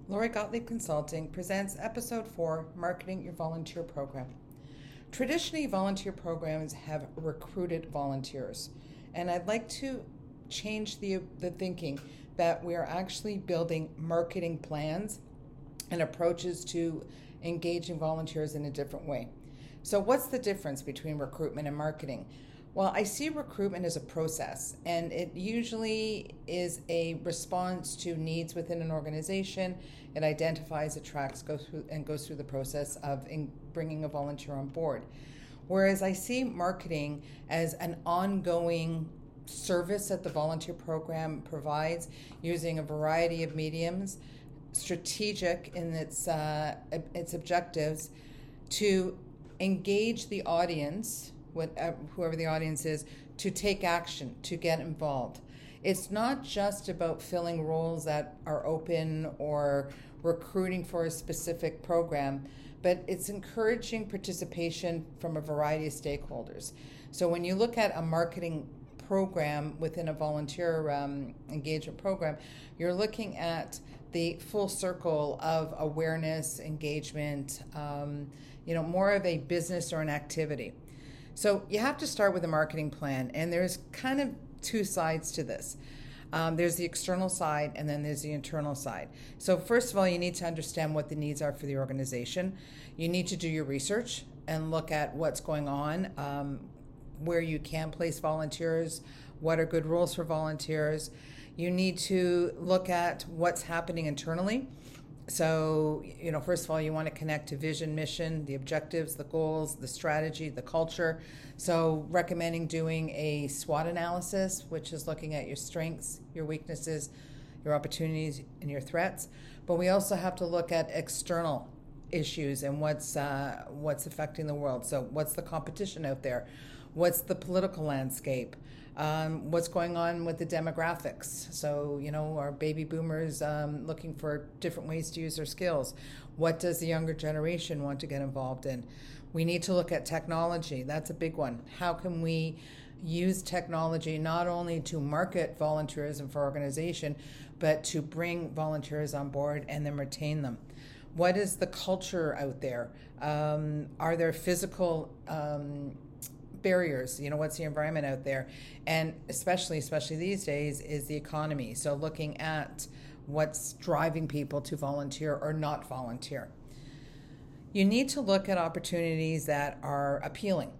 Lori Gottlieb Consulting presents Episode 4, Marketing Your Volunteer Program. Traditionally, volunteer programs have recruited volunteers, and I'd like to change the thinking that we are actually building marketing plans and approaches to engaging volunteers in a different way. So what's the difference between recruitment and marketing? Well, I see recruitment as a process, and it usually is a response to needs within an organization. It identifies, attracts, goes through the process of bringing a volunteer on board. Whereas I see marketing as an ongoing service that the volunteer program provides using a variety of mediums, strategic in its objectives, to engage the audience, whoever the audience is, to take action, to get involved. It's not just about filling roles that are open or recruiting for a specific program, but it's encouraging participation from a variety of stakeholders. So when you look at a marketing program within a volunteer engagement program, you're looking at the full circle of awareness, engagement, more of a business or an activity. So you have to start with a marketing plan, and there's kind of two sides to this. There's the external side, and then there's the internal side. So first of all, you need to understand what the needs are for the organization. You need to do your research and look at what's going on, where you can place volunteers, what are good roles for volunteers. You need to look at what's happening internally. So, first of all, you want to connect to vision, mission, the objectives, the goals, the strategy, the culture. So recommending doing a SWOT analysis, which is looking at your strengths, your weaknesses, your opportunities, and your threats. But we also have to look at external issues and what's affecting the world. So what's the competition out there? What's the political landscape? What's going on with the demographics? So, are baby boomers looking for different ways to use their skills? What does the younger generation want to get involved in? We need to look at technology. That's a big one. How can we use technology not only to market volunteerism for organization, but to bring volunteers on board and then retain them? What is the culture out there? Are there physical barriers? What's the environment out there? And especially these days is the economy. So looking at what's driving people to volunteer or not volunteer. You need to look at opportunities that are appealing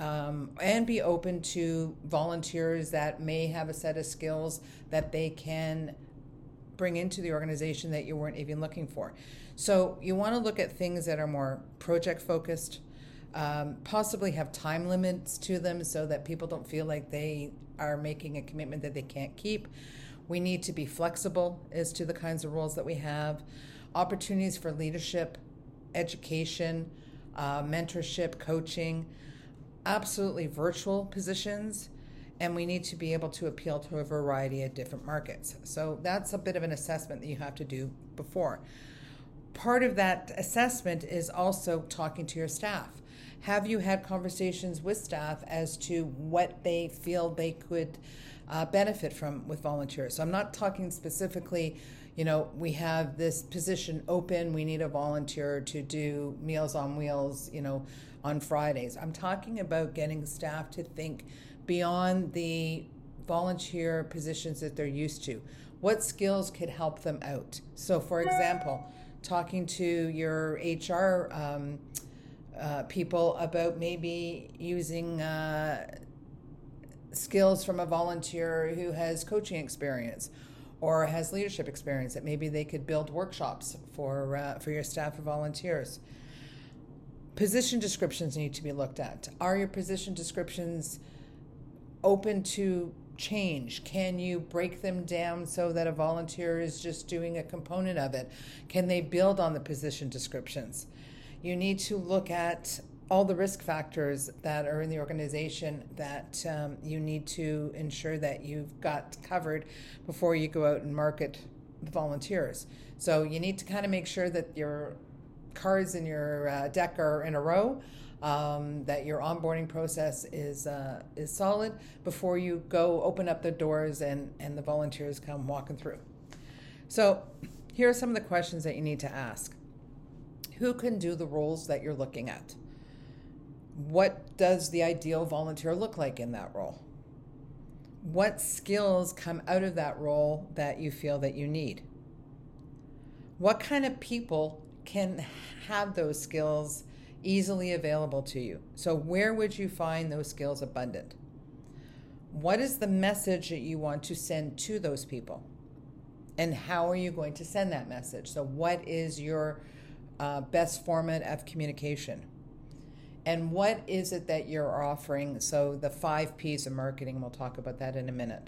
and be open to volunteers that may have a set of skills that they can bring into the organization that you weren't even looking for. So you want to look at things that are more project focused, possibly have time limits to them so that people don't feel like they are making a commitment that they can't keep. We need to be flexible as to the kinds of roles that we have, opportunities for leadership, education, mentorship, coaching, absolutely virtual positions, and we need to be able to appeal to a variety of different markets. So that's a bit of an assessment that you have to do before. Part of that assessment is also talking to your staff. Have you had conversations with staff as to what they feel they could benefit from with volunteers? So I'm not talking specifically, we have this position open, we need a volunteer to do Meals on Wheels, on Fridays. I'm talking about getting staff to think beyond the volunteer positions that they're used to. What skills could help them out? So for example, talking to your HR people about maybe using skills from a volunteer who has coaching experience or has leadership experience, that maybe they could build workshops for your staff or volunteers. Position descriptions need to be looked at. Are your position descriptions open to change? Can you break them down so that a volunteer is just doing a component of it? Can they build on the position descriptions? You need to look at all the risk factors that are in the organization that you need to ensure that you've got covered before you go out and market the volunteers. So you need to kind of make sure that your cards in your deck are in a row, that your onboarding process is solid before you go open up the doors and the volunteers come walking through. So here are some of the questions that you need to ask. Who can do the roles that you're looking at? What does the ideal volunteer look like in that role? What skills come out of that role that you feel that you need? What kind of people can have those skills easily available to you? So where would you find those skills abundant? What is the message that you want to send to those people? And how are you going to send that message? So what is your best format of communication? And what is it that you're offering? So the 5 P's of marketing, we'll talk about that in a minute.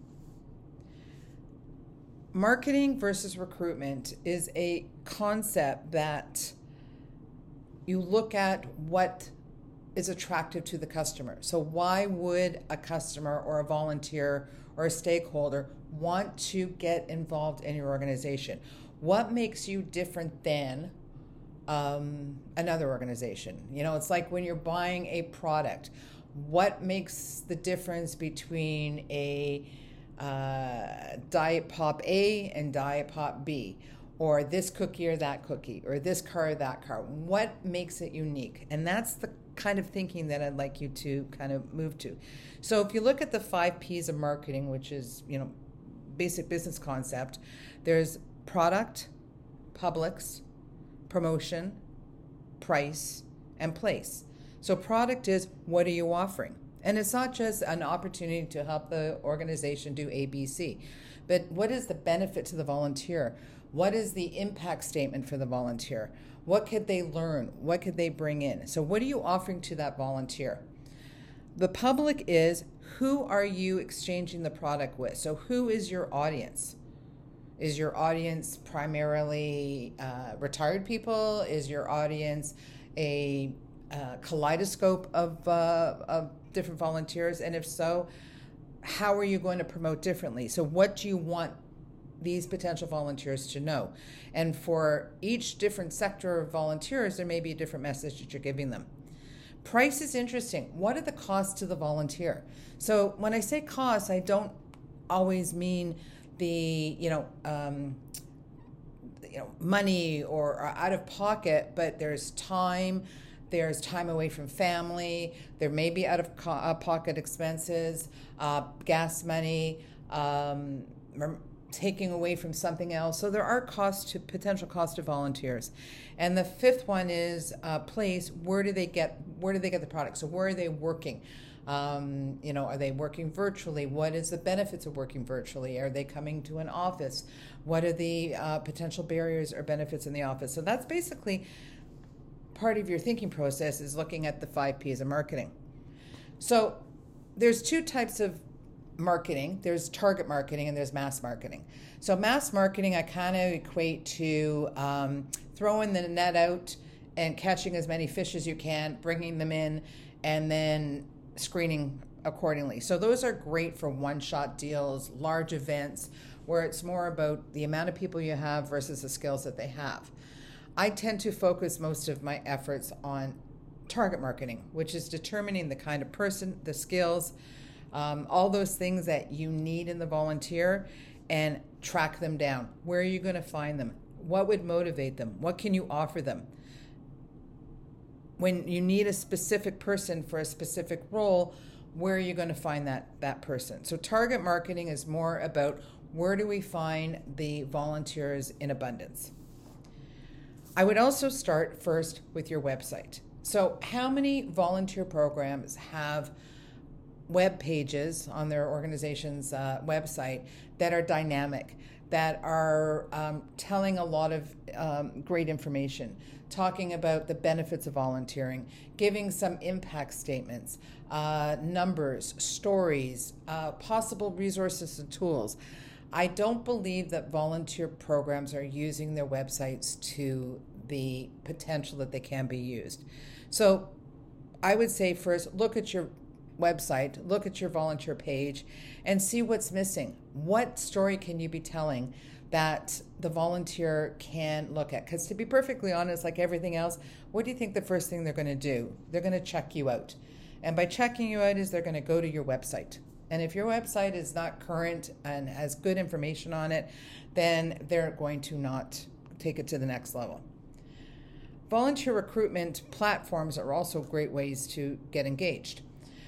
Marketing versus recruitment is a concept that you look at what is attractive to the customer. So why would a customer or a volunteer or a stakeholder want to get involved in your organization? What makes you different than another organization? You know, it's like when you're buying a product, what makes the difference between a Diet Pop A and Diet Pop B, or this cookie or that cookie, or this car or that car? What makes it unique? And that's the kind of thinking that I'd like you to kind of move to. So if you look at the 5 P's of marketing, which is, you know, basic business concept, there's product, publics, promotion, price, and place. So product is, what are you offering? And it's not just an opportunity to help the organization do ABC, but what is the benefit to the volunteer? What is the impact statement for the volunteer? What could they learn? What could they bring in? So what are you offering to that volunteer? The public is, who are you exchanging the product with? So who is your audience? Is your audience primarily retired people? Is your audience a kaleidoscope of different volunteers? And if so, how are you going to promote differently? So what do you want these potential volunteers to know? And for each different sector of volunteers, there may be a different message that you're giving them. Price is interesting. What are the costs to the volunteer? So when I say costs, I don't always mean the money or out of pocket, but there's time away from family, there may be out of pocket expenses, gas money, taking away from something else. So there are potential costs to volunteers. And the 5th one is place. Where do they get the product? So where are they working? Are they working virtually? What is the benefits of working virtually? Are they coming to an office? What are the potential barriers or benefits in the office? So that's basically part of your thinking process, is looking at the 5 P's of marketing. So there's 2 types of marketing. There's target marketing and there's mass marketing. So mass marketing I kind of equate to throwing the net out and catching as many fish as you can, bringing them in, and then screening accordingly. So those are great for one-shot deals, large events, where it's more about the amount of people you have versus the skills that they have. I tend to focus most of my efforts on target marketing, which is determining the kind of person, the skills, all those things that you need in the volunteer, and track them down. Where are you going to find them? What would motivate them? What can you offer them? When you need a specific person for a specific role, where are you going to find that person? So target marketing is more about, where do we find the volunteers in abundance? I would also start first with your website. So how many volunteer programs have web pages on their organization's website that are dynamic, that are telling a lot of great information, talking about the benefits of volunteering, giving some impact statements, numbers, stories, possible resources and tools. I don't believe that volunteer programs are using their websites to the potential that they can be used. So I would say first, look at your website, look at your volunteer page, and see what's missing. What story can you be telling that the volunteer can look at? Because to be perfectly honest, like everything else, what do you think the first thing they're going to do? They're going to check you out. And by checking you out is they're going to go to your website. And if your website is not current and has good information on it, then they're going to not take it to the next level. Volunteer recruitment platforms are also great ways to get engaged.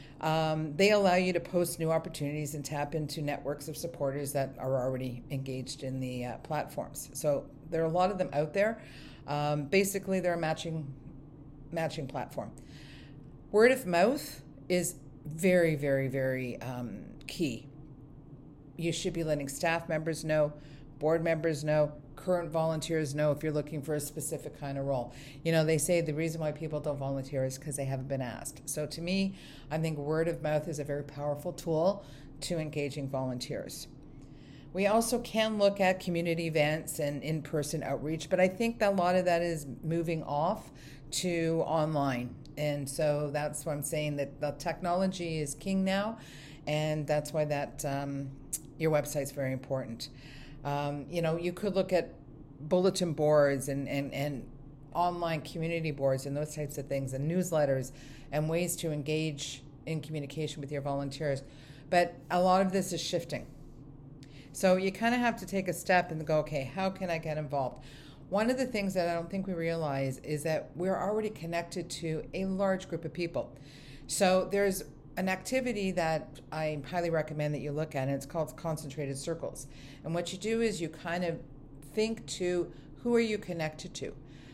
They allow you to post new opportunities and tap into networks of supporters that are already engaged in the platforms. So there are a lot of them out there. Basically, they're a matching platform. Word of mouth is very, very, very key. You should be letting staff members know, board members know, current volunteers know if you're looking for a specific kind of role. You know, they say the reason why people don't volunteer is because they haven't been asked. So to me, I think word of mouth is a very powerful tool to engaging volunteers. We also can look at community events and in-person outreach, but I think that a lot of that is moving off to online. And so that's why I'm saying that the technology is king now, and that's why that your website's very important. You could look at bulletin boards and online community boards and those types of things, and newsletters and ways to engage in communication with your volunteers. But a lot of this is shifting. So you kind of have to take a step and go, okay, how can I get involved? One of the things that I don't think we realize is that we're already connected to a large group of people. So there's an activity that I highly recommend that you look at, and it's called concentrated circles. And what you do is you kind of think to who are you connected to?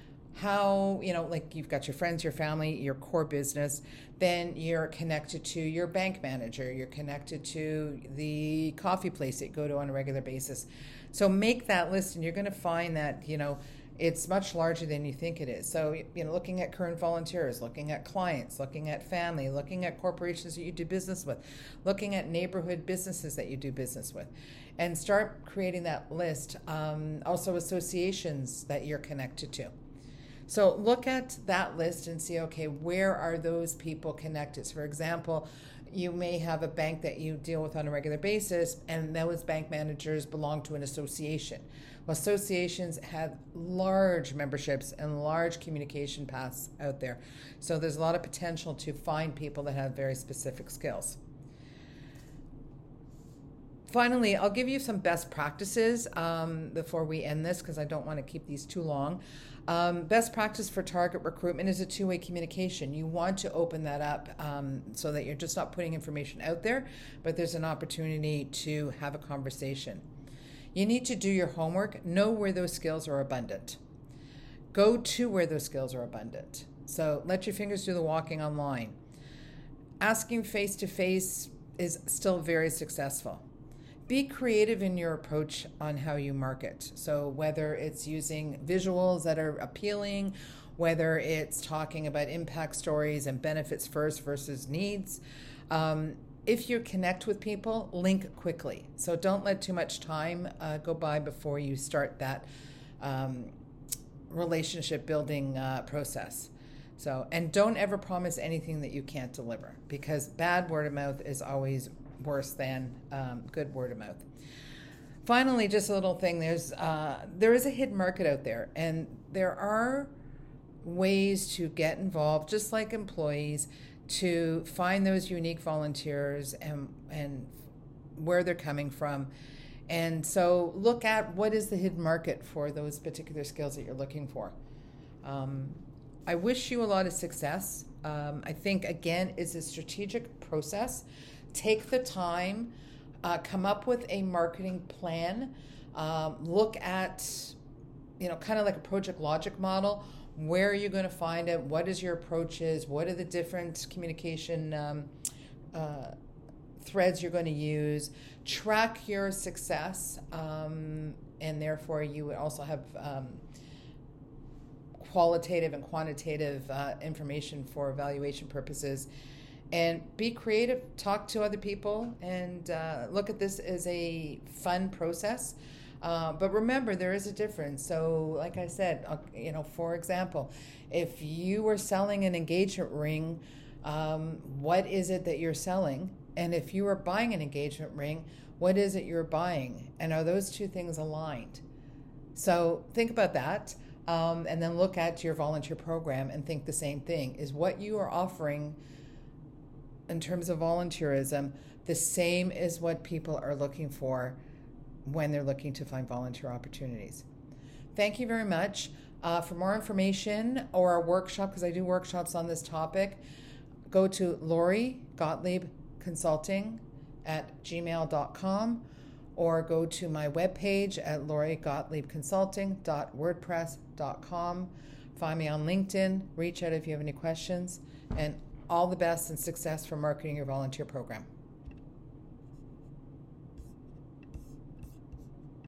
How, like you've got your friends, your family, your core business, then you're connected to your bank manager, you're connected to the coffee place that you go to on a regular basis. So make that list, and you're going to find that, it's much larger than you think it is. So, looking at current volunteers, looking at clients, looking at family, looking at corporations that you do business with, looking at neighborhood businesses that you do business with, and start creating that list. Also associations that you're connected to. So look at that list and see, okay, where are those people connected? So for example, you may have a bank that you deal with on a regular basis, and those bank managers belong to an association. Well, associations have large memberships and large communication paths out there. So there's a lot of potential to find people that have very specific skills. Finally, I'll give you some best practices before we end this, because I don't want to keep these too long. Best practice for target recruitment is a two-way communication. You want to open that up so that you're just not putting information out there, but there's an opportunity to have a conversation. You need to do your homework, know where those skills are abundant. Go to where those skills are abundant. So let your fingers do the walking online. Asking face-to-face is still very successful. Be creative in your approach on how you market. So whether it's using visuals that are appealing, whether it's talking about impact stories and benefits first versus needs. If you connect with people, link quickly. So don't let too much time go by before you start that relationship building process. So, and don't ever promise anything that you can't deliver, because bad word of mouth is always worse than good word of mouth. Finally, just a little thing, there is a hidden market out there, and there are ways to get involved, just like employees, to find those unique volunteers and where they're coming from. And so look at what is the hidden market for those particular skills that you're looking for. I wish you a lot of success. I think, again, it's a strategic process. Take the time, come up with a marketing plan, look at, kind of like a project logic model. Where are you going to find it? What is your approaches? What are the different communication threads you're going to use? Track your success, and therefore you would also have qualitative and quantitative information for evaluation purposes. And be creative, talk to other people, and look at this as a fun process. But remember, there is a difference. So like I said, for example, if you were selling an engagement ring, what is it that you're selling? And if you are buying an engagement ring, what is it you're buying? And are those two things aligned? So think about that, and then look at your volunteer program and think the same thing. Is what you are offering in terms of volunteerism the same as what people are looking for when they're looking to find volunteer opportunities. Thank you very much. For more information or a workshop, because I do workshops on this topic, go to Lori Gottlieb Consulting at gmail.com or go to my webpage at lorigottliebconsulting.wordpress.com. Find me on LinkedIn. Reach out if you have any questions. And all the best and success for marketing your volunteer program.